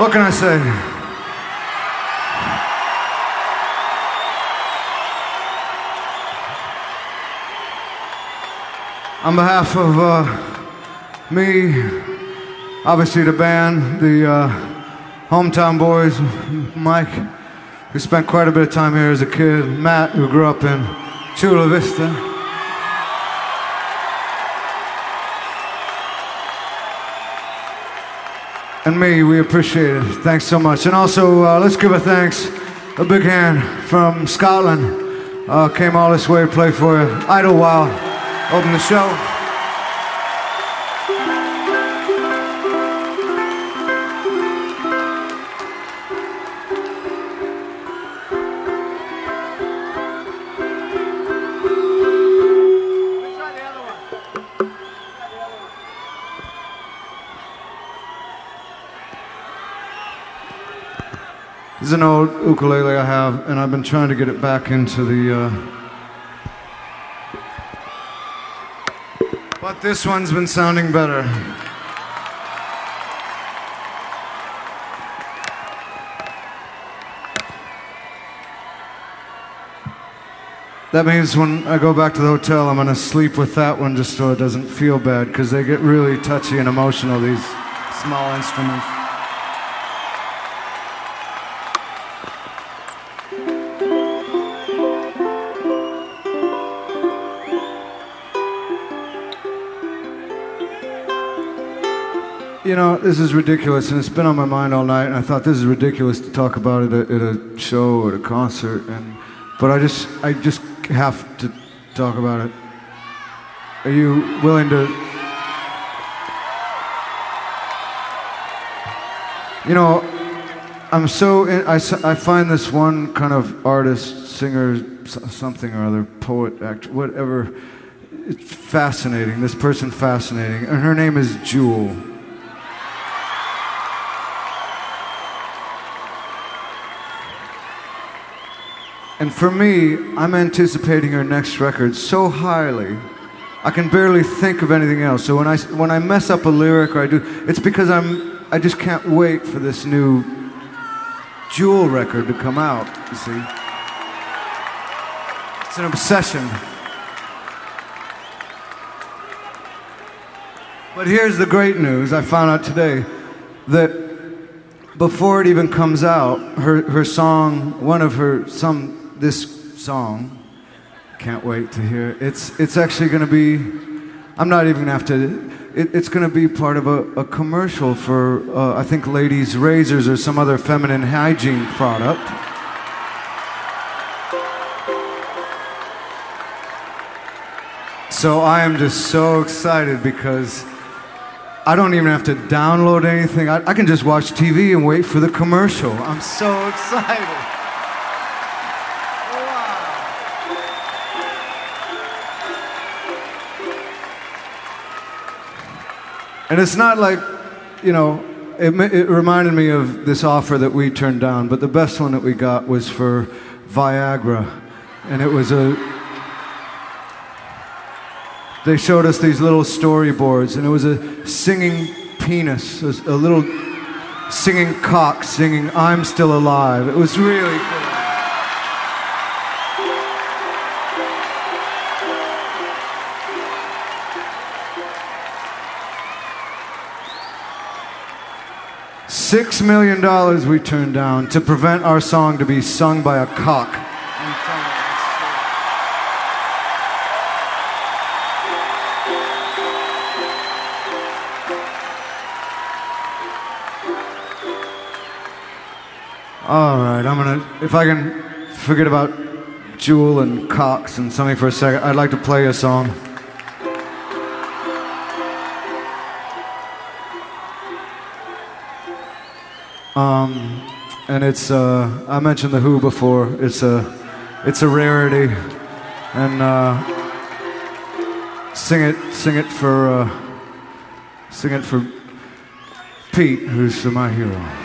What can I say? On behalf of me, obviously the band, the hometown boys, Mike, who spent quite a bit of time here as a kid, Matt, who grew up in Chula Vista, and me, we appreciate it. Thanks so much. And also, let's give a big hand from Scotland. Came all this way to play for you. Idlewild, open the show. This is an old ukulele I have, and I've been trying to get it back into the... But this one's been sounding better. That means when I go back to the hotel, I'm gonna sleep with that one just so it doesn't feel bad, because they get really touchy and emotional, these small instruments. You know, this is ridiculous, and it's been on my mind all night, and I thought this is ridiculous to talk about it at a show or at a concert, but I just have to talk about it. Are you willing to... You know, I find this one kind of artist, singer, something or other, poet, actor, whatever, it's fascinating, this person fascinating, and her name is Jewel. And for me, I'm anticipating her next record so highly, I can barely think of anything else. So when I mess up a lyric or I do, it's because I just can't wait for this new Jewel record to come out, you see. It's an obsession. But here's the great news. I found out today that before it even comes out, her song, this song, can't wait to hear it. It's actually going to be, I'm not even going to have to, it's going to be part of a commercial for, I think, Ladies Razors or some other feminine hygiene product. So I am just so excited because I don't even have to download anything. I can just watch TV and wait for the commercial. I'm so excited. And it's not like, you know, it reminded me of this offer that we turned down, but the best one that we got was for Viagra. And it was they showed us these little storyboards, and it was a singing penis, a little singing cock singing "I'm Still Alive." It was really cool. $6 million we turned down to prevent our song to be sung by a cock. All right, if I can forget about Jewel and cocks and something for a second, I'd like to play a song. And it's I mentioned the Who before. It's a rarity, and sing it for Pete, who's my hero.